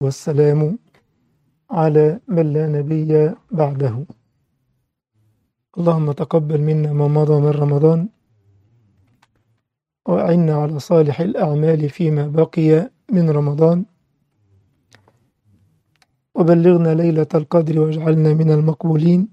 والسلام على من لا نبي بعده. اللهم تقبل منا ما مضى من رمضان، وأعنا على صالح الأعمال فيما بقي من رمضان، وبلغنا ليلة القدر واجعلنا من المقبولين،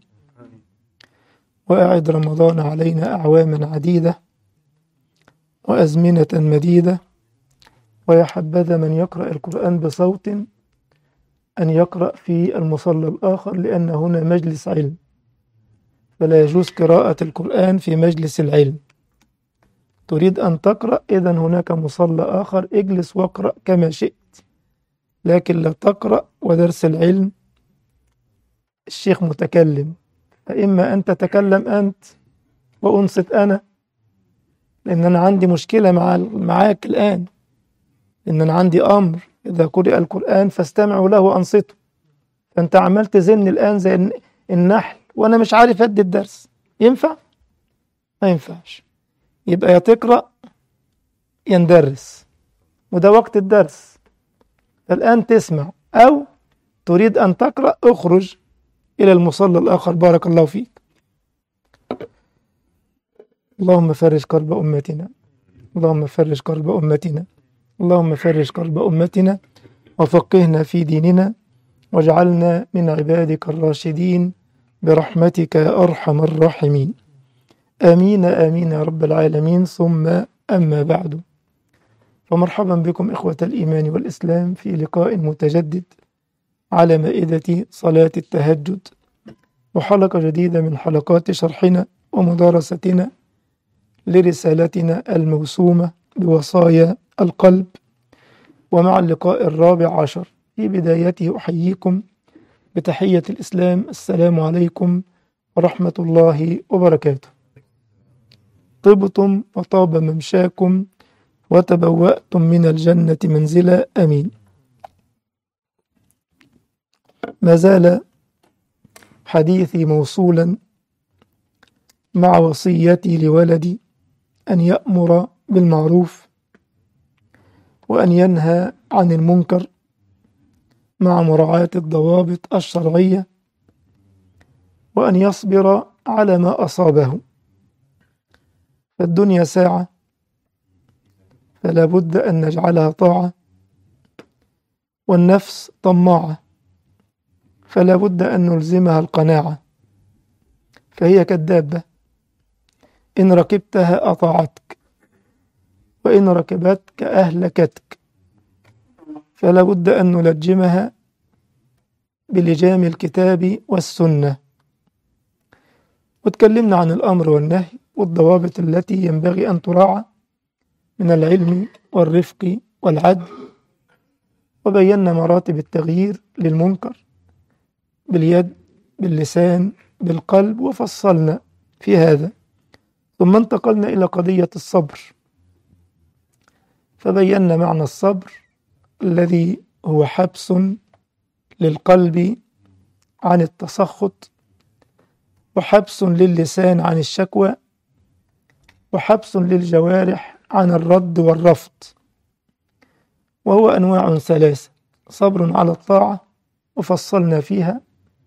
وأعد رمضان علينا أعواما عديدة وأزمنة مديدة. ويا حبذا من يقرأ القرآن بصوت أن يقرأ في المصلى الآخر، لأن هنا مجلس علم، فلا يجوز قراءة القرآن في مجلس العلم. تريد أن تقرأ، إذن هناك مصلى آخر، اجلس واقرأ كما شئت، لكن لا تقرأ ودرس العلم الشيخ متكلم، فإما أن تتكلم أنت وأنصت أنا، لأن أنا عندي مشكلة معاك الآن، لأن أنا عندي أمر إذا قرئ القرآن فاستمعوا له وأنصتوا، فأنت عمال تزن الآن زي النحل وأنا مش عارف أدي الدرس. ينفع؟ ما ينفعش. يبقى يا تقرأ يا ندرس، وده وقت الدرس، فالآن تسمع، أو تريد أن تقرأ اخرج إلى المصلى الآخر. بارك الله فيك. اللهم فرج كرب أمتنا، اللهم فرج كرب أمتنا، اللهم فرج كرب أمتنا، وفقهنا في ديننا، واجعلنا من عبادك الراشدين برحمتك يا أرحم الراحمين. آمين آمين يا رب العالمين. ثم أما بعد، فمرحبا بكم إخوة الإيمان والإسلام في لقاء متجدد على مائدة صلاة التهجد، وحلقة جديدة من حلقات شرحنا ومدارستنا لرسالتنا الموسومة بوصايا القلب. ومع اللقاء الرابع عشر، في بدايته أحييكم بتحية الإسلام: السلام عليكم ورحمة الله وبركاته. طبتم وطاب ممشاكم وتبوأتم من الجنة منزلا، آمين. ما زال حديثي موصولا مع وصيتي لولدي أن يأمر بالمعروف وأن ينهى عن المنكر، مع مراعاة الضوابط الشرعية، وأن يصبر على ما أصابه. فالدنيا ساعة، فلا بد أن نجعلها طاعة، والنفس طماعة، فلا بد أن نلزمها القناعة، فهي كالدابة، إن ركبتها أطاعتك، وإن ركبتك أهلكتك، فلا بد أن نلجمها بلجام الكتاب والسنة. وتكلمنا عن الأمر والنهي والضوابط التي ينبغي أن تراعى من العلم والرفق والعدل، وبينا مراتب التغيير للمنكر باليد، باللسان، بالقلب، وفصلنا في هذا. ثم انتقلنا إلى قضية الصبر، فبينا معنى الصبر الذي هو حبس للقلب عن التسخط، وحبس للسان عن الشكوى، وحبس للجوارح عن الرد والرفض. وهو أنواع ثلاثة: صبر على الطاعة وفصلنا فيها،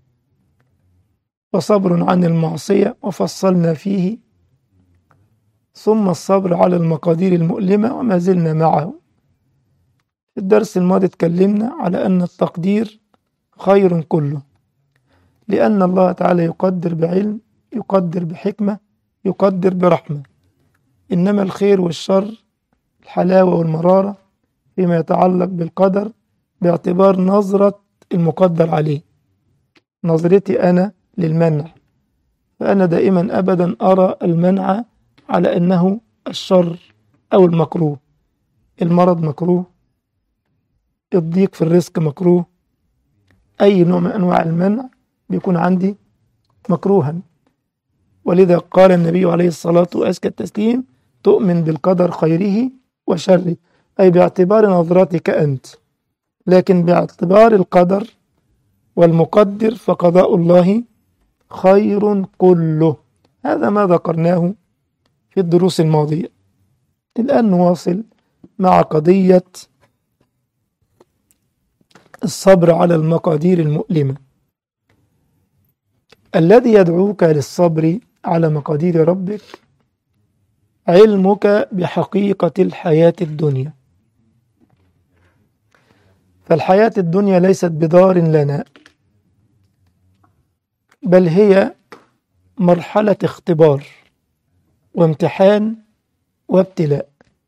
وصبر عن المعصية وفصلنا فيه، ثم الصبر على المقادير المؤلمة وما زلنا معه. في الدرس الماضي تكلمنا على أن التقدير خير كله، لأن الله تعالى يقدر بعلم، يقدر بحكمة، يقدر برحمة. إنما الخير والشر، الحلاوة والمرارة، فيما يتعلق بالقدر باعتبار نظرة المقدر عليه. نظرتي أنا للمنع، فأنا دائما أبدا أرى المنع على أنه الشر أو المكروه. المرض مكروه، الضيق في الرزق مكروه، أي نوع من أنواع المنع بيكون عندي مكروها. ولذا قال النبي عليه الصلاة وأزكى التسليم: تؤمن بالقدر خيره وشره، أي باعتبار نظرتك أنت، لكن باعتبار القدر والمقدر فقضاء الله خير كله. هذا ما ذكرناه في الدروس الماضية. الآن نواصل مع قضية الصبر على المقادير المؤلمة. الذي يدعوك للصبر على مقادير ربك علمك بحقيقة الحياة الدنيا. فالحياة الدنيا ليست بدار لنا، بل هي مرحلة اختبار وامتحان وابتلاء.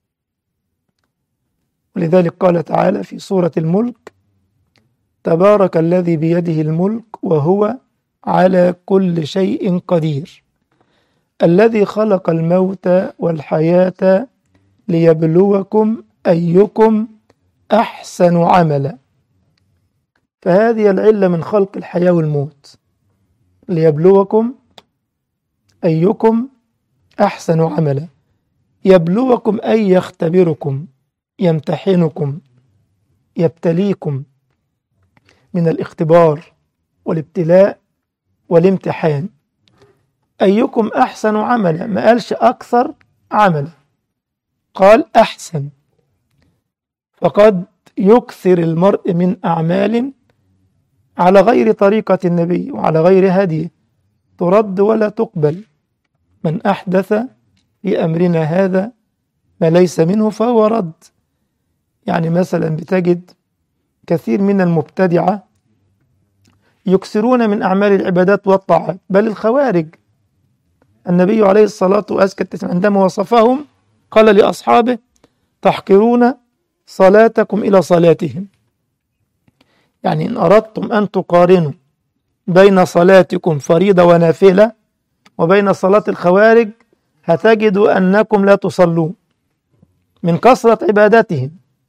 ولذلك قال تعالى في سورة الملك: تبارك الذي بيده الملك وهو على كل شيء قدير، الذي خلق الموت والحياة ليبلوكم أيكم أحسن عملا. فهذه العلة من خلق الحياة والموت، ليبلوكم أيكم أحسن عملا. يبلوكم أي يختبركم، يمتحنكم، يبتليكم من الاختبار والابتلاء والامتحان. أيكم أحسن عملا، ما قالش أكثر عملا، قال أحسن. فقد يكثر المرء من أعمال على غير طريقة النبي وعلى غير هديه ترد ولا تقبل. من أحدث في أمرنا هذا ما ليس منه فهو رد. يعني مثلا بتجد كثير من المبتدعة يكثرون من أعمال العبادات والطاعات، بل الخوارج النبي عليه الصلاة والسلام عندما وصفهم قال لأصحابه: تحقرون صلاتكم إلى صلاتهم. يعني إن أردتم أن تقارنوا بين صلاتكم فريضة ونافلة وبين صلاة الخوارج هتجدوا أنكم لا تصلون من كثرة عبادتهم،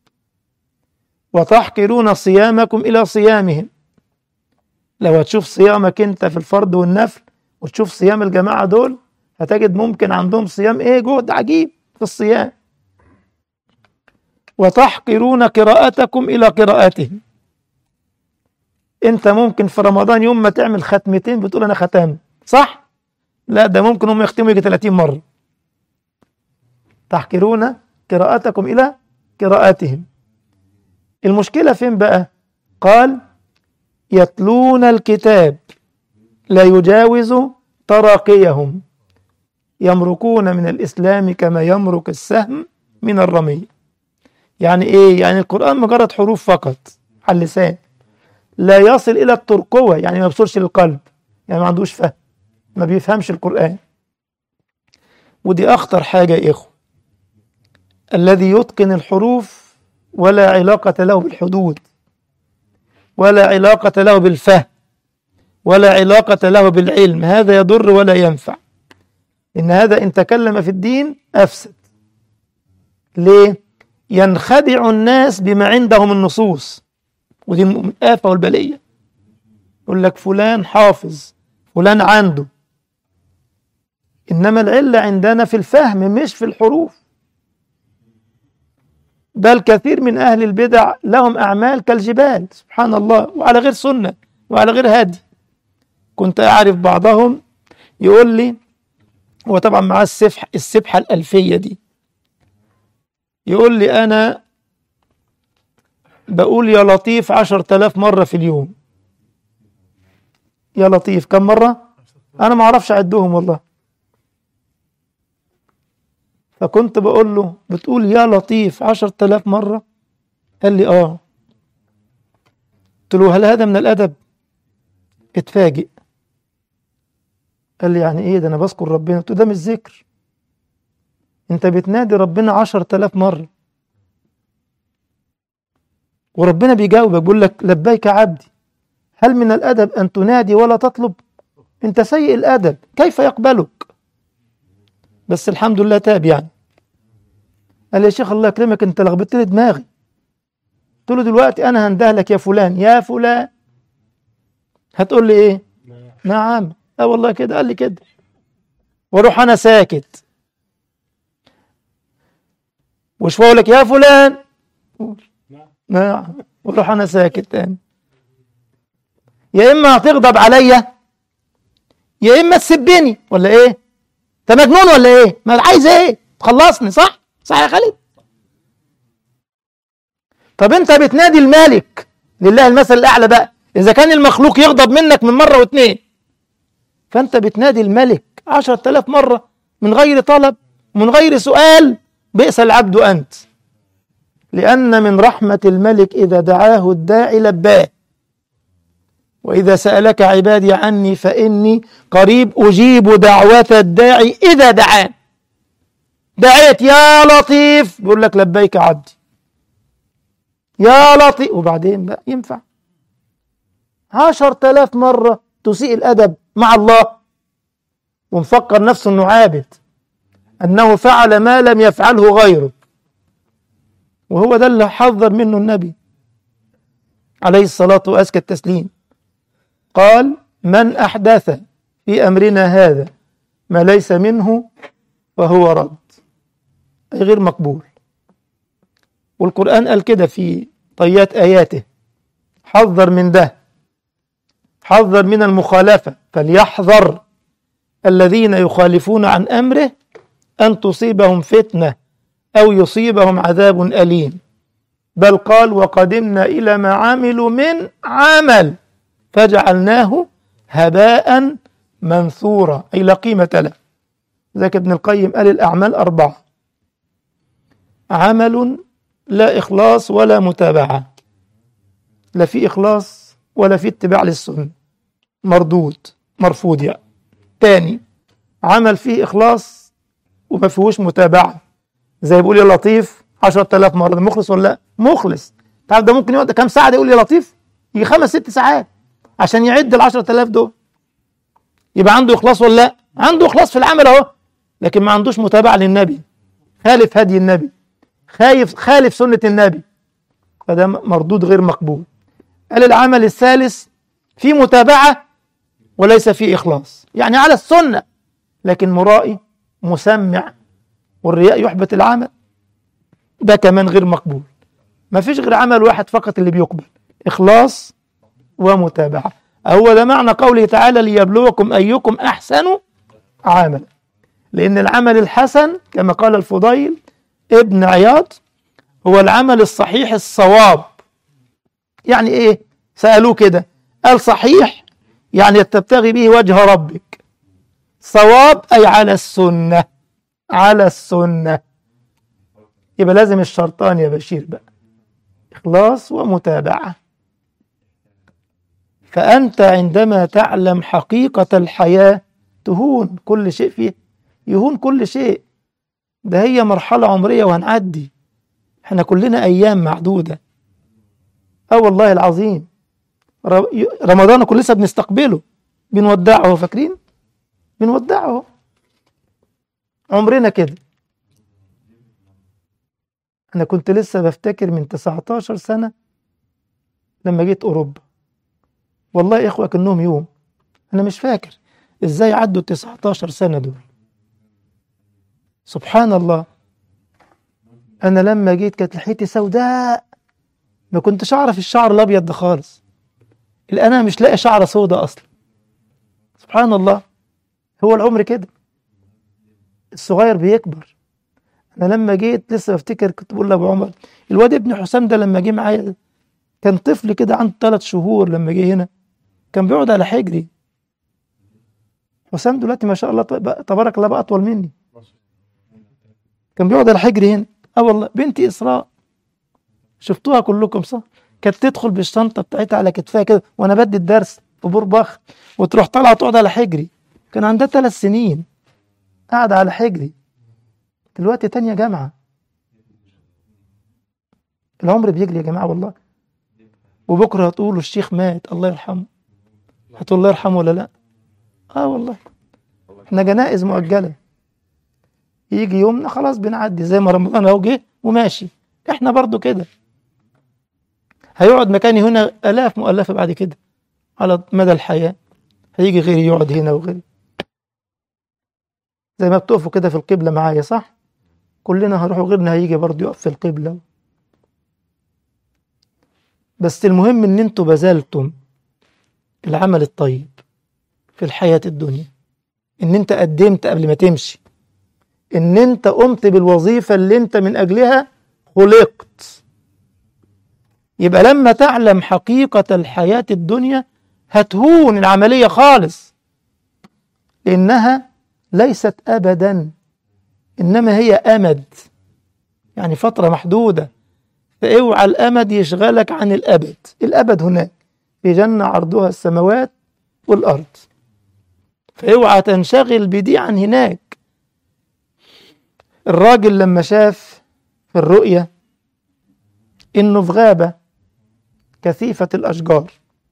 وتحقرون صيامكم إلى صيامهم. لو هتشوف صيامك أنت في الفرض والنفل وتشوف صيام الجماعة دول هتجد ممكن عندهم صيام جهد عجيب في الصيام. وتحقرون قراءتكم إلى قراءتهم. أنت ممكن في رمضان يوم ما تعمل ختمتين بتقول أنا ختمت، صح؟ لا، ده ممكن هم يختموا يجي 30 مرة. تحقرون قراءتكم إلى قراءتهم. المشكلة فين بقى؟ قال: يتلون الكتاب لا يجاوز تراقيهم، يمرقون من الإسلام كما يمرق السهم من الرمي. يعني إيه؟ يعني القرآن مجرد حروف فقط على اللسان، لا يصل إلى الترقوة، يعني ما بيوصلش للقلب، يعني ما عندوش فهم، ما بيفهمش القرآن. ودي أخطر حاجة يا إخوة. الذي يتقن الحروف ولا علاقة له بالحدود، ولا علاقة له بالفهم، ولا علاقة له بالعلم، هذا يضر ولا ينفع. إن هذا إن تكلم في الدين أفسد. ليه؟ ينخدع الناس بما عندهم النصوص، ودي من الآفة والبلية. يقول لك فلان حافظ، فلان عنده، إنما العلة عندنا في الفهم مش في الحروف. بل كثير من أهل البدع لهم أعمال كالجبال سبحان الله، وعلى غير سنة وعلى غير هدي. كنت أعرف بعضهم يقول لي، هو طبعا معاه السبحة الألفية دي، يقول لي أنا بقول يا لطيف 10,000 مرة في اليوم. يا لطيف كم مرة؟ أنا ما أعرفش أعدهم والله. فكنت بقول له بتقول يا لطيف 10,000 مرة؟ قال لي آه. قلت له هل هذا من الأدب؟ اتفاجئ، قال لي يعني إيه ده؟ أنا بذكر ربنا. قلت له ده مش ذكر، أنت بتنادي ربنا 10,000 مرة وربنا بيجاوبك بيقول لك لبيك عبدي. هل من الأدب أن تنادي ولا تطلب؟ أنت سيء الأدب، كيف يقبلك؟ بس الحمد لله تاب يعني. قال لي يا شيخ الله يكرمك أنت لخبطت لي دماغي. قلت له دلوقتي أنا هنده لك يا فلان يا فلان، هتقول لي إيه؟ نعم. لا والله كده، قال لي كده، واروح أنا ساكت. وشوية أقول لك يا فلان، نعم، واروح أنا ساكت تاني. يا إما هتغضب عليا يا إما تسبني، ولا إيه؟ أنت مجنون ولا إيه؟ ما عايز إيه؟ تخلصني، صح؟ صح يا خالد؟ طب أنت بتنادي الملك لله المثل الأعلى بقى. إذا كان المخلوق يغضب منك من مرة واثنين، فأنت بتنادي الملك 10,000 مرة من غير طلب من غير سؤال، بئس العبد أنت. لأن من رحمة الملك إذا دعاه الداعي لباه، وإذا سألك عبادي عني فإني قريب أجيب دعوة الداعي إذا دعان. دعيت يا لطيف بيقول لك لبيك عبدي يا لطيف، وبعدين بقى ينفع 10,000 مرة تسيء الأدب مع الله ومفكر نفسه أنه عابد، أنه فعل ما لم يفعله غيره. وهو ده اللي حذر منه النبي عليه الصلاة وأزكى التسليم. قال: من أحدث في أمرنا هذا ما ليس منه فهو رد، أي غير مقبول. والقرآن قال كده في طيات آياته، حذر من ده، حذر من المخالفة، فليحذر الذين يخالفون عن أمره أن تصيبهم فتنة أو يصيبهم عذاب أليم. بل قال: وقدمنا إلى ما عملوا من عمل فجعلناه هباء منثورا، أي لا قيمة له. ذاك ابن القيم قال: الأعمال 4: عمل لا إخلاص ولا متابعة، لا في إخلاص ولا في اتباع للسنة، مردود مرفوض يعني. تاني، عمل فيه إخلاص وما فيهوش متابعة، زي بيقول يا لطيف 10,000 مرة، ده مخلص ولا لا؟ مخلص. تعرف ده ممكن يقعد كام ساعة يقول يا لطيف؟ يجي 5-6 ساعات عشان يعد 10,000 دول. يبقى عنده إخلاص ولا لا؟ عنده إخلاص في العمل أهو، لكن ما عندوش متابعة للنبي، خالف هدي النبي، خالف سنة النبي، فده مردود غير مقبول. قال: العمل الثالث في متابعة وليس فيه إخلاص، يعني على السنة لكن مرائي مسمع، والرياء يحبط العمل، ده كمان غير مقبول. ما فيش غير عمل واحد فقط اللي بيقبل، إخلاص ومتابعة. هو ده معنى قوله تعالى: ليبلوكم أيكم أحسن عملا. لأن العمل الحسن كما قال الفضيل ابن عياض هو العمل الصحيح الصواب. يعني إيه؟ سألوه كده، قال: صحيح يعني تبتغي به وجه ربك، صواب أي على السنة، على السنة. يبقى لازم الشرطان يا بشير بقى، إخلاص ومتابعة. فأنت عندما تعلم حقيقة الحياة تهون كل شيء فيه، يهون كل شيء. ده هي مرحلة عمرية وهنعدي، احنا كلنا أيام معدودة. والله العظيم رمضان كل لسه بنستقبله، بنودعه، فاكرين؟ بنودعه، عمرنا كده. أنا كنت لسه بفتكر من 19 سنة لما جيت أوروبا، والله يا إخوة كأنهم يوم. أنا مش فاكر إزاي عدوا 19 سنة دول، سبحان الله. أنا لما جيت كانت لحيتي سوداء، ما كنتش أعرف الشعر الأبيض ده خالص. الآن أنا مش لاقي شعر سوداء أصلا، سبحان الله. هو العمر كده، الصغير بيكبر. أنا لما جيت لسه بفتكر كنت بقول لأبو عمر، الواد ابن حسام ده لما جه معايا كان طفل كده عنده 3 شهور، لما جه هنا كان بيقعد على حجري. حسام دلوقتي ما شاء الله تبارك الله بقى أطول مني، كان بيقعد على حجري هنا. والله بنتي إسراء شفتوها كلكم صح؟ كانت تدخل بالشنطة بتاعتها على كتفها كده وأنا بدي الدرس في بورباخ، وتروح طالعة تقعد على حجري. كان عندها 3 سنين قاعدة على حجري، دلوقتي تانية جامعة. العمر بيجري يا جماعة والله. وبكرة هتقولوا الشيخ مات الله يرحمه، هتقول الله يرحمه ولا لا؟ والله احنا جنائز مؤجلة، يجي يومنا خلاص بنعدي زي ما رمضان اهو جه وماشي. احنا برضو كده، هيقعد مكاني هنا آلاف مؤلفة بعد كده على مدى الحياة، هيجي غيري يقعد هنا وغيري. زي ما بتقفوا كده في القبلة معايا صح؟ كلنا هنروح وغيرنا هيجي برضو يقف في القبلة. بس المهم ان انتوا بذلتم العمل الطيب في الحياة الدنيا، ان انت قدمت قبل ما تمشي، ان انت قمت بالوظيفة اللي انت من اجلها خلقت. يبقى لما تعلم حقيقة الحياة الدنيا هتهون العملية خالص، لأنها ليست أبدا، إنما هي أمد، يعني فترة محدودة. فاوعى الأمد يشغلك عن الأبد. الأبد هناك في جنة عرضها السماوات والأرض، فاوعى تنشغل بدي عن هناك. الراجل لما شاف في الرؤية إنه في غابة كثيفة الأشجار،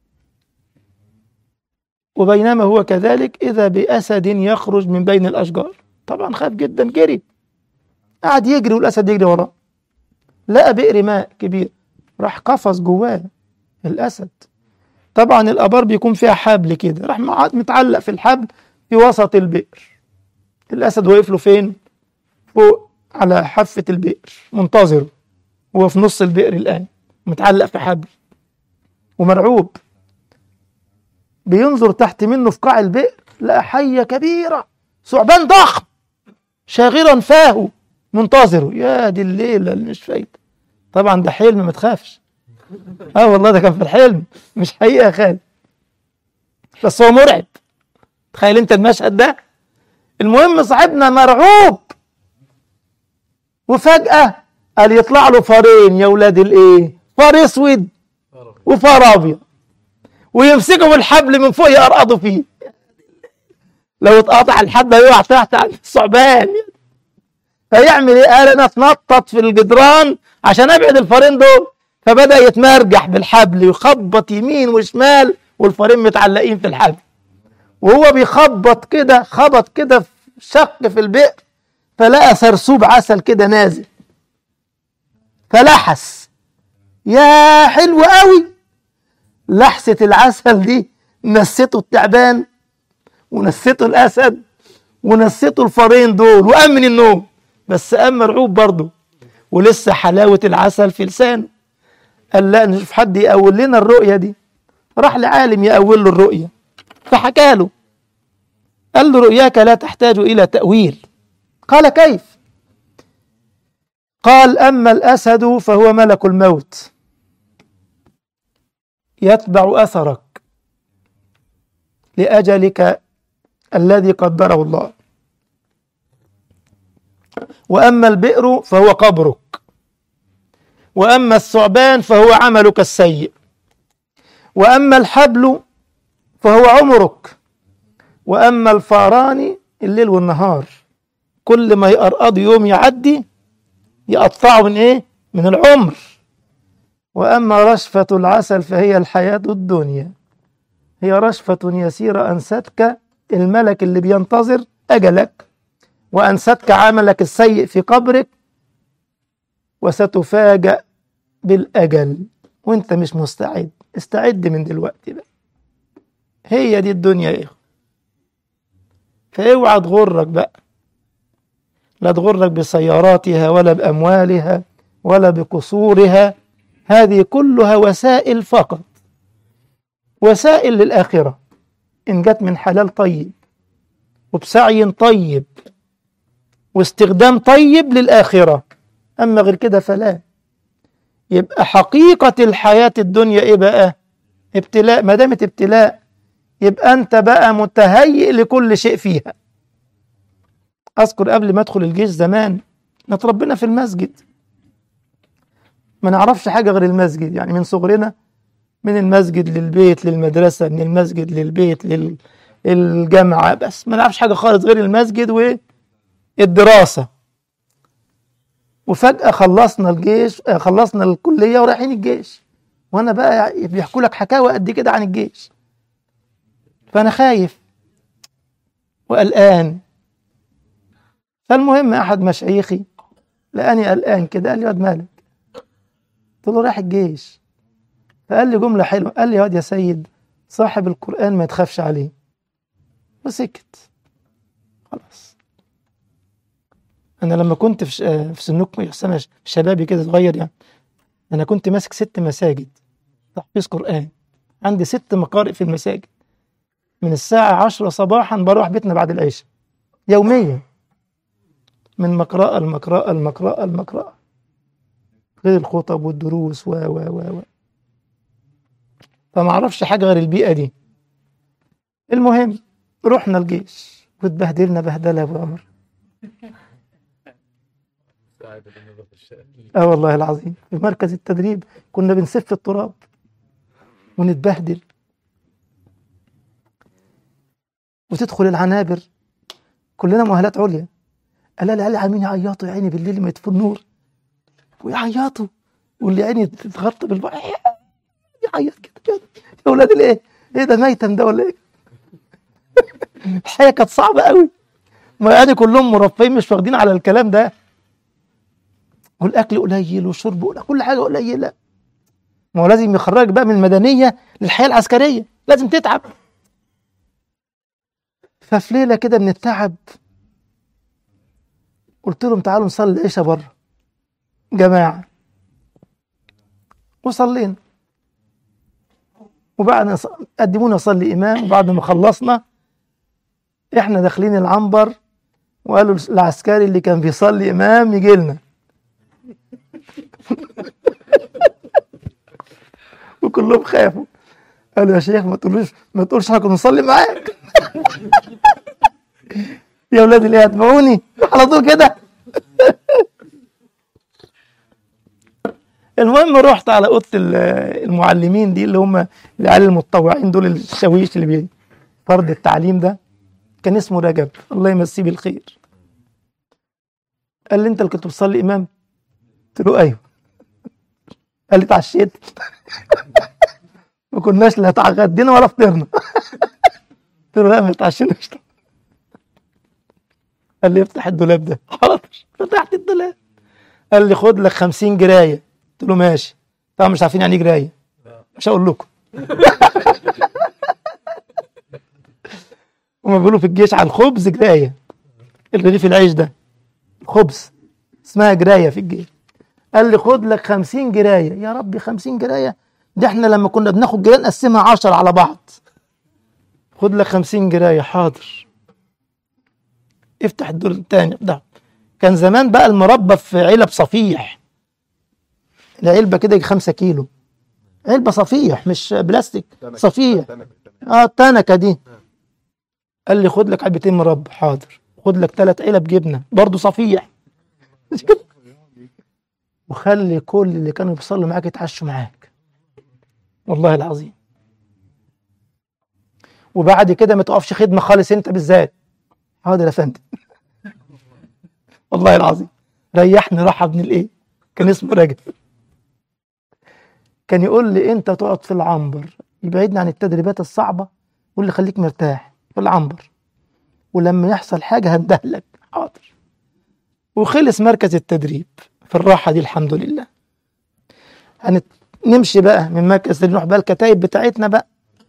وبينما هو كذلك إذا بأسد يخرج من بين الأشجار، طبعا خاف جدا، جري، قعد يجري والأسد يجري وراه. لقى بئر ماء كبير، راح قفز جواه الأسد. طبعا الآبار بيكون فيها حبل كده، راح متعلق في الحبل في وسط البئر. الأسد واقف له فين؟ فوق على حافة البئر منتظره، هو في نص البئر الآن متعلق في حبل ومرعوب. بينظر تحت منه في قاع البئر، لقى حية كبيرة، ثعبان ضخم شاغرا فاه منتظره. يا دي الليلة اللي مش فايدة. طبعا ده حلم، ما تخافش. والله ده كان في الحلم مش حقيقة خالد، بس هو مرعب. تخيل انت المشهد ده. المهم صاحبنا مرعوب، وفجأة قال يطلع له فارين يا ولاد الايه، فار اسود وفار ابيض، ويمسكوا بالحبل من فوق يقرقضوا فيه. لو اتقطع الحبل يقع تحت عند الثعبان. فيعمل ايه؟ قال انا اتنطط في الجدران عشان ابعد الفارين دول. فبدأ يتمرجح بالحبل ويخبط يمين وشمال والفارين متعلقين في الحبل، وهو بيخبط كده خبط كده في شق في البئر، فلقى سرسوب عسل كده نازل، فلحس. يا حلو قوي، لحسة العسل دي نسيته التعبان ونسيته الأسد ونسيته الفارين دول، وقام من النوم. بس قام مرعوب برضه، ولسه حلاوة العسل في لسانه. قال لا نشوف حد يقول لنا الرؤية دي. راح لعالم يقول له الرؤية، فحكى له. قال له رؤياك لا تحتاج إلى تأويل. قال كيف؟ قال أما الأسد فهو ملك الموت يتبع أثرك لأجلك الذي قدره الله، وأما البئر فهو قبرك، وأما الثعبان فهو عملك السيء، وأما الحبل فهو عمرك، وأما الفاران الليل والنهار كل ما يقرقض يوم يعدي يقطعه من إيه؟ من العمر. وأما رشفة العسل فهي الحياة الدنيا، هي رشفة يسيرة أنستك الملك اللي بينتظر أجلك، وأنستك عملك السيء في قبرك، وستفاجأ بالأجل وانت مش مستعد. استعد من دلوقتي بقى. هي دي الدنيا يا إخوة. فاوعى تغرك بقى، لا تغرك بسياراتها ولا بأموالها ولا بقصورها. هذه كلها وسائل فقط، وسائل للآخرة إن جت من حلال طيب وبسعي طيب واستخدام طيب للآخرة. أما غير كده فلا. يبقى حقيقة الحياة الدنيا إيه بقى؟ ابتلاء. ما دامت ابتلاء يبقى أنت بقى متهيئ لكل شيء فيها. أذكر قبل ما أدخل الجيش زمان نتربينا في المسجد، ما نعرفش حاجة غير المسجد، يعني من صغرنا من المسجد للبيت للمدرسة، من المسجد للبيت للجامعة، بس ما نعرفش حاجة خالص غير المسجد والدراسة. وفجأة خلصنا الجيش، خلصنا الكلية ورايحين الجيش، وأنا بقى بيحكوا لك حكاوى قد كده عن الجيش، فأنا خايف وقلقان. فالمهم أحد مشايخي لقاني قلقان كده، قال لي واد مالك؟ قلت له رايح الجيش. فقال لي جملة حلوة، قال لي واد يا سيد صاحب القرآن ما تخافش عليه. وسكت. خلاص. أنا لما كنت في سنكم سنة شبابي كده صغير، يعني أنا كنت ماسك 6 مساجد تحفيظ قرآن، عندي 6 مقارئ في المساجد، من الساعة 10 صباحا بروح بيتنا بعد العشاء يوميا، من مقرأة المقرأة المقرأة المقرأة، غير الخطب والدروس و فما اعرفش حاجه غير البيئه دي. المهم رحنا الجيش واتبهدلنا بهدله يا ابو عمر. اه والله العظيم في مركز التدريب كنا بنسف التراب ونتبهدل، وتدخل العنابر كلنا مؤهلات عليا. قال لي العيال عاملين يعيطوا يا عيني بالليل ما يطفوا النور ويعيطوا، واللي عيني تتغطى بالبحر يعيط كده. يا ولاد الايه؟ ايه ده ميتم ده ولا ايه؟ الحياه كانت صعبه قوي، ما يعني كلهم مرفهين مش واخدين على الكلام ده، والاكل قليل والشرب قليل، كل حاجه قليله. ما هو لازم يخرجك بقى من المدنيه للحياه العسكريه، لازم تتعب. ففي ليله كده من التعب قلت لهم تعالوا نصلي العشاء بره جماعه، وصلينا. وبعد قدمونا نصلي امام، وبعد ما خلصنا احنا داخلين العنبر وقالوا العسكري اللي كان بيصلي امام يجي لنا. وكلهم خافوا، قالوا يا شيخ ما تقولش احنا كنا نصلي معاك. يا ولاد اللي هتبعوني على طول كده. المهم رحت على اوضه المعلمين دي اللي هم العيال المتطوعين دول، الشاويش اللي فرض التعليم ده، كان اسمه رجب الله يمسيه بالخير. قال لي انت اللي كنت بتصلي امام؟ قلت له ايوه. قال لي اتعشيت؟ ما كناش لا اتغدينا ولا فطرنا. قلت له لا ما اتعشيناش. قال لي افتح الدولاب ده. حاضر. فتحت الدولاب. قال لي خد لك 50 جرايه. قلت له ماشي. طبعا مش عارفين يعني ايه جرايه، مش هقول لكم. هما بيقولوا في الجيش على الخبز جرايه، الرغيف العيش ده خبز اسمها جرايه في الجيش. قال لي خد لك 50 جرايه. يا ربي 50 جرايه؟ ده احنا لما كنا بناخد جرايه نقسمها 10 على بعض. خد لك 50 جرايه. حاضر. افتح الدور الثاني ده. كان زمان بقى المربى في علب صفيح، العلبه كده 5 كيلو، علبه صفيح مش بلاستيك، صفيح. التنكه دي. قال لي خد لك علبتين مربى. حاضر. خد لك 3 علب جبنه برضه صفيح. وخلي كل اللي كانوا بيصلوا معاك يتعشوا معاك، والله العظيم. وبعد كده ما تقفش خدمه خالص انت بالذات. حاضر يا فندم. والله العظيم ريحني راحه ابن الايه. كان اسمه رجب. كان يقول لي انت تقعد في العنبر، يبعدني عن التدريبات الصعبه، يقول لي خليك مرتاح في العنبر، ولما يحصل حاجه هندهلك. حاضر. وخلص مركز التدريب في الراحه دي الحمد لله. نمشي بقى من مركز التدريب نروح بقى الكتايب بتاعتنا بقى.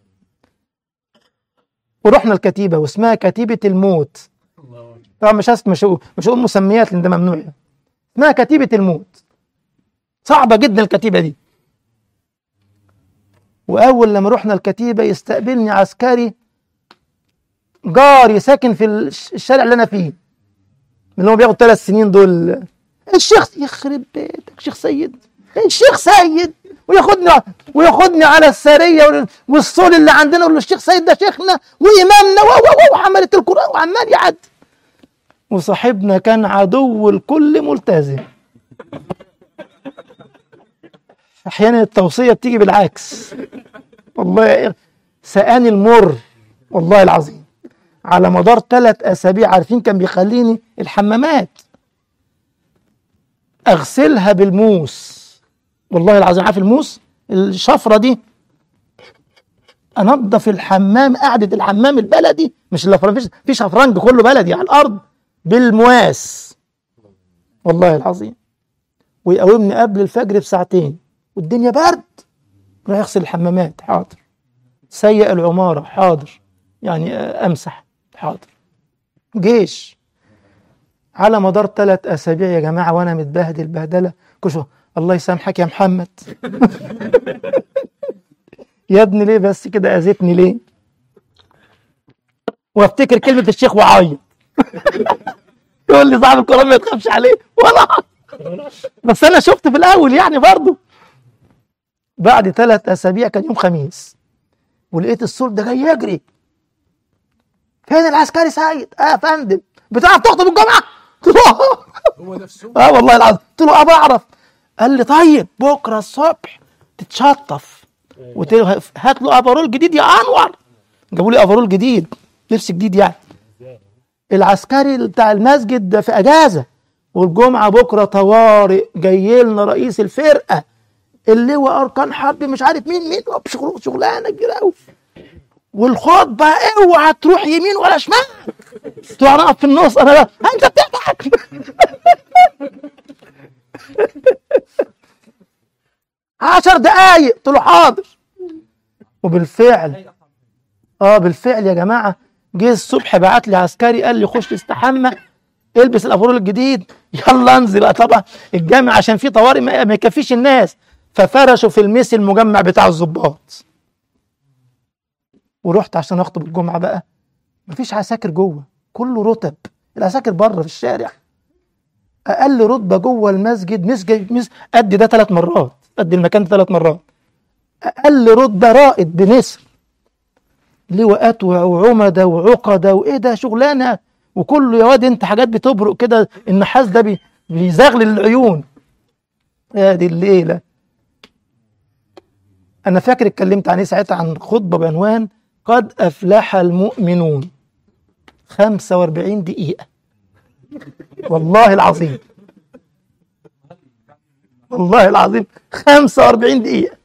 ورحنا الكتيبه واسمها كتيبه الموت. طبعا مش هقول مسميات لان ده ممنوع. اسمها كتيبه الموت. صعبه جدا الكتيبه دي. واول لما رحنا الكتيبه يستقبلني عسكري جاري ساكن في الشارع اللي انا فيه، من اللي هو بياخد 3 سنين دول. الشيخ يخرب بيتك شيخ سيد، الشيخ سيد، وياخدني على الساريه والصول اللي عندنا، يقول له الشيخ سيد ده شيخنا وامامنا وحمله القران وعمال يعدي. وصاحبنا كان عدو الكل ملتزم. احيانا التوصيه بتيجي بالعكس. والله سقاني المر والله العظيم على مدار 3 أسابيع. عارفين كان بيخليني الحمامات اغسلها بالموس، والله العظيم. عارف الموس الشفره دي؟ انضف الحمام، قعده الحمام البلدي مش اللي في شفرنج كله بلدي على الارض، بالمواس والله العظيم. ويقومني قبل الفجر ب2 والدنيا برد، راح يغسل الحمامات. حاضر. سيء العماره. حاضر. يعني امسح. حاضر. جيش على مدار 3 أسابيع يا جماعه وانا متبهدل بهدله. كشو الله يسامحك يا محمد. يا ابني ليه بس كده اذيتني ليه؟ وافتكر كلمه الشيخ وعيط. يقول لي صاحب القرآن ما تخافش عليه ولا. بس انا شفت في الاول يعني برضه. بعد 3 أسابيع كان يوم خميس ولقيت السول ده جاي يجري. فين العسكري سيد؟ يا فندم بتعرف تخطب الجمعه؟ قلت له هو نفسه. والله العظيم. قلت له بعرف. قال لي طيب بكره الصبح تتشطف هات له افرول جديد يا انور. جابوا لي افرول جديد، لبس جديد يعني. العسكري بتاع المسجد ده في اجازه، والجمعه بكره طوارئ، جاي لنا رئيس الفرقه اللواء اركان حرب مش عارف مين شغلانه كبيره قوي، والخطبه اوعى تروح يمين ولا شمال. قلت له انا اقف في النص. انا لا انت بتضحك. 10 دقايق. قلت له حاضر. وبالفعل بالفعل يا جماعه، جه الصبح بعت لي عسكري قال لي خش استحمى، البس الافرول الجديد، يلا انزل. طبعا الجامع عشان فيه طوارئ ما يكفيش الناس، ففرشوا في الميس المجمع بتاع الضباط. ورحت عشان اخطب الجمعه بقى، مفيش عساكر جوه، كله رتب، العساكر بره في الشارع. اقل رتبه جوه المسجد قد ده 3 مرات، قد المكان 3 مرات. اقل رتبه رائد بنسر، لواءات وعمده وعقده، وايه ده شغلانه. وكله يا واد انت حاجات بتبرق كده، النحاس ده بيزغلل العيون. دي الليله انا فاكر اتكلمت عن ساعتها، عن خطبه بعنوان قد افلح المؤمنون. 45 دقيقه والله العظيم، والله العظيم 45 دقيقه.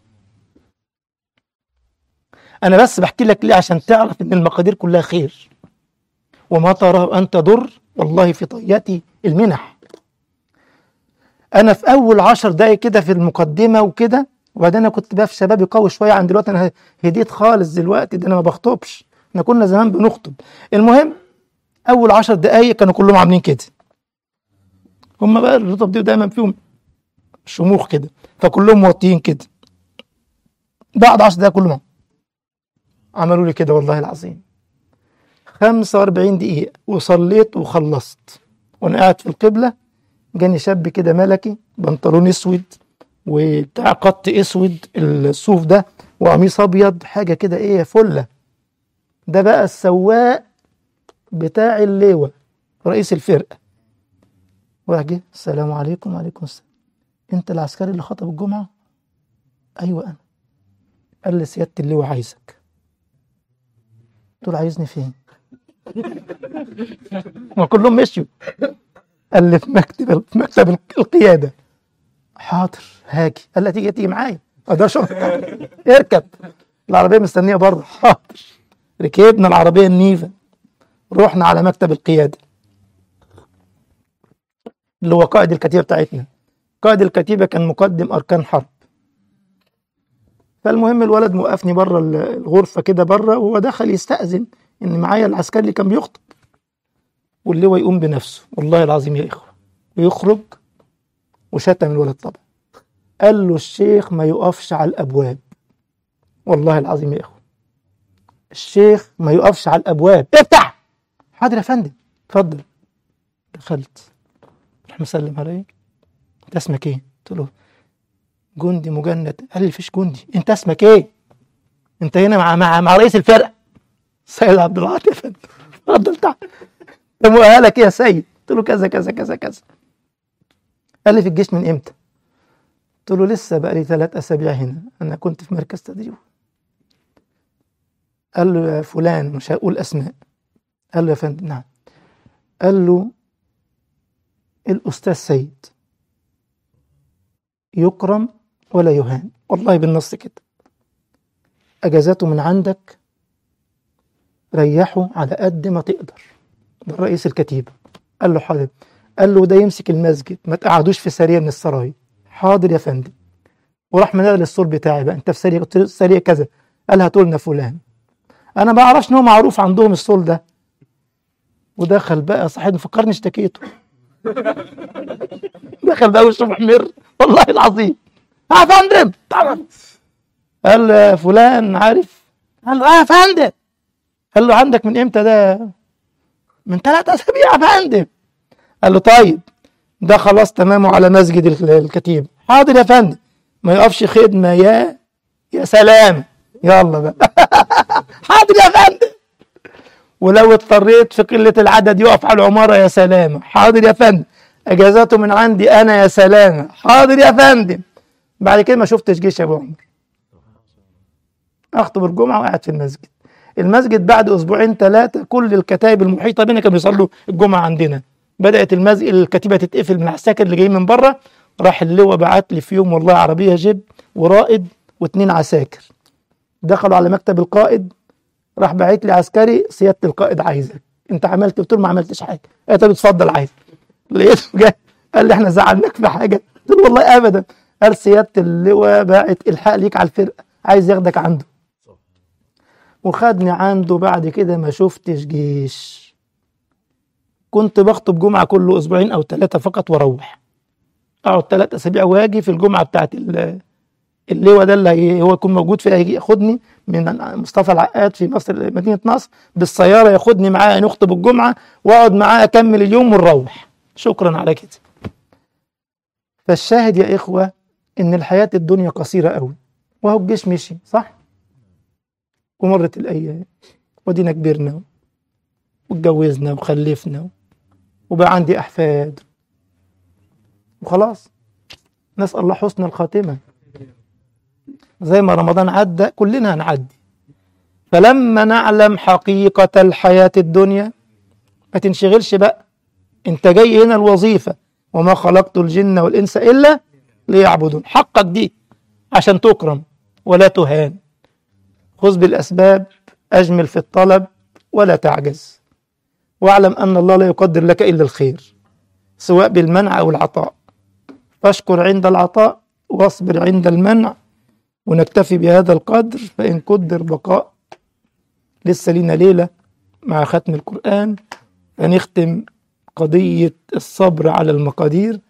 انا بس بحكي لك ليه؟ عشان تعرف ان المقادير كلها خير، وما تراه أن تضر والله في طياتي المنح. أنا في أول 10 دقايق كده في المقدمة وكده، وبعدين أنا كنت بقى في شبابي قوي شوية عن دلوقتي. أنا هديت خالص دلوقتي، ده أنا ما بخطبش، احنا كنا زمان بنخطب. المهم أول 10 دقايق كانوا كلهم عاملين كده. هم بقى الرطب دي دايما فيهم شموخ كده، فكلهم موطيين كده. بعد 10 دقايق كلهم عملوا لي كده والله العظيم. 45 دقيقة وصليت وخلصت، وانا قاعد في القبلة جاني شاب كده ملكي، بنطلون اسود وبتاع قط اسود الصوف ده، وقميص ابيض، حاجة كده ايه فلة. ده بقى السواق بتاع اللواء رئيس الفرقة. وجه السلام عليكم. وعليكم السلام. انت العسكري اللي خطب الجمعة؟ ايوه انا. قال لي سيادة اللواء عايزك. قلت له عايزني فين؟ وكلهم مشيوا. قال لي في مكتب القيادة. حاضر هاجي. قال لي تيجي معايا؟ اقدرش اركب العربية مستنية بره. حاضر. ركبنا العربية النيفا، رحنا على مكتب القيادة اللي هو قائد الكتيبة بتاعتنا. قائد الكتيبة كان مقدم أركان حرب. فالمهم الولد موقفني بره الغرفة كده بره، وهو دخل يستأذن إن معايا العسكري اللي كان بيخطب، واللواء يقوم بنفسه والله العظيم يا إخوة، ويخرج وشتم الولد طبعا. قال له الشيخ ما يقفش على الأبواب. والله العظيم يا إخوة، الشيخ ما يقفش على الأبواب. افتح. حاضر يا فندم اتفضل. دخلت، راح مسلم علي. انت اسمك ايه؟ قلت له جندي مجند. قال لي فيش جندي، انت اسمك ايه؟ انت هنا مع رئيس الفرقه سيد عبد العاطي يا فندم. اتفضل تعال. ده مؤهلك ايه يا سيد؟ قلت له كذا كذا كذا كذا. قال لي في الجيش من امتى؟ قلت له لسه بقى لي 3 أسابيع هنا، انا كنت في مركز تدريب. قال له يا فلان، مش هقول اسماء. قال له يا فندم نعم. قال له الأستاذ سيد يكرم ولا يهان، والله بالنص كده. أجازاته من عندك ريحه على قد ما تقدر. ده رئيس الكتيبة. قال له حاضر. قال له ده يمسك المسجد، ما تقعدوش في سرية من السرايا. حاضر يا فندم. وراح منادى للصول بتاعي بقى، انت في سرية؟ قلت له سرية كذا. قال هاتوا لنا فلان. انا ما اعرفش ان هو معروف عندهم الصول ده. ودخل بقى صاحبي، فكرني اشتكيته. دخل بقى وشه محمر والله العظيم. يا فندم طبعا. قال له فلان عارف؟ قال له يا فندم. قال له عندك من امتى ده؟ من 3 أسابيع يا فندم. قال له طيب ده خلاص تمام على مسجد الكتيب. حاضر يا فندم. ما يقفش خدمة يا سلام. يلا بقى. حاضر يا فندم. ولو اضطريت في قلة العدد يقف على العمارة، يا سلامة، حاضر يا فندم. اجازاته من عندي انا، يا سلامة، حاضر يا فندم. بعد كده ما شفتش جيش يا ابو عمر. اخطب الجمعة وقاعد في المسجد. المسجد بعد اسبوعين ثلاثة كل الكتائب المحيطة بنا كانوا بيصلوا الجمعة عندنا. بدأت المسجد الكتيبة تتقفل من العساكر اللي جايين من بره. راح اللواء بعت لي في يوم والله عربية جيب ورائد واثنين عساكر، دخلوا على مكتب القائد. راح باعت لي عسكري: سيادة القائد عايزك. انت عملت؟ قلت له ما عملتش حاجة. قال: طب اتفضل عايز. لقيته جاي قال لي: احنا زعلناك في حاجة؟ قلت له والله ابدا. قال: سيادة اللواء باعت الحق ليك على الفرقة، عايز ياخدك عنده. وخدني عنده. بعد كده ما شفتش جيش. كنت بخطب جمعة كل اسبوعين او ثلاثة فقط واروح. اقعد 3 اسابيع واجي في الجمعة بتاعت اللواء ده اللي هو يكون موجود فيها، يجي ياخدني من مصطفى العقاد في مصر، مدينة نصر، بالسيارة ياخدني معاه نخطب الجمعة واقعد معاه اكمل اليوم ونروح. شكرا على كده. فالشاهد يا اخوة ان الحياة الدنيا قصيرة قوي، وهو الجيش مشي صح، ومرت الايام، ودينا كبرنا واتجوزنا وخلفنا وبقى عندي احفاد وخلاص. نسأل الله حسن الخاتمة. زي ما رمضان عدى كلنا هنعدي. فلما نعلم حقيقة الحياة الدنيا ما تنشغلش بقى. انت جاي هنا الوظيفة: وما خلقت الجن والإنس إلا ليعبدون. حقك دي عشان تكرم ولا تهان. خذ بالأسباب، أجمل في الطلب ولا تعجز، واعلم أن الله لا يقدر لك إلا الخير سواء بالمنع أو العطاء. فاشكر عند العطاء واصبر عند المنع. ونكتفي بهذا القدر، فإن قدر بقاء لسه لينا ليلة مع ختم القرآن، فنختم قضية الصبر على المقادير